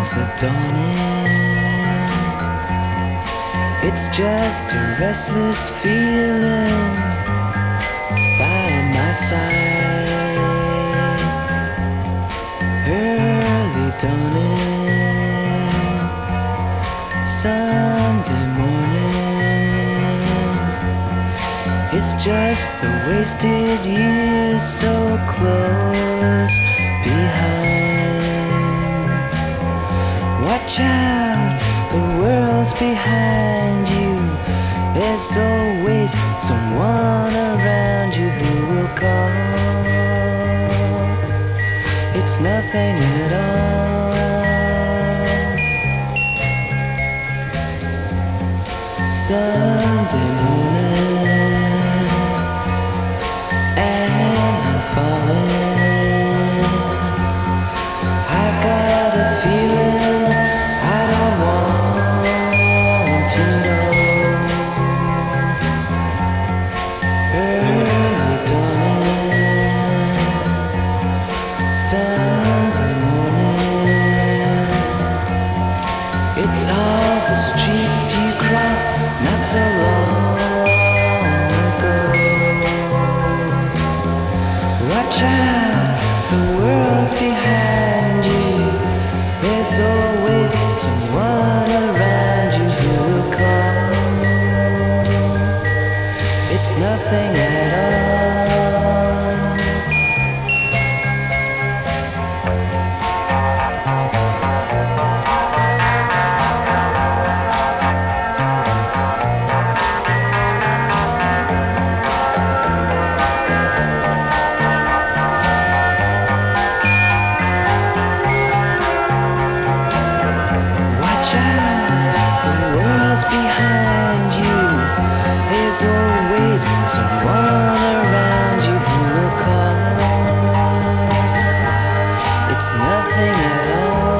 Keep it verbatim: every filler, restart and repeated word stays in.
brings the dawning. It's just a restless feeling by my side. Early dawning, Sunday morning. It's just the wasted years so close behind. Watch out, the world's behind you. There's always someone around you who will call. It's nothing at all. Sunday morning, and I'm falling. I've got a feeling I don't want to know. Early dawning, Sunday morning. It's all the streets you crossed not so long ago. Watch out, the world's behind you. There's always someone around you who will call. It's nothing at all. Watch out, the world's behind you. There's always someone around you who will call. It's nothing at all.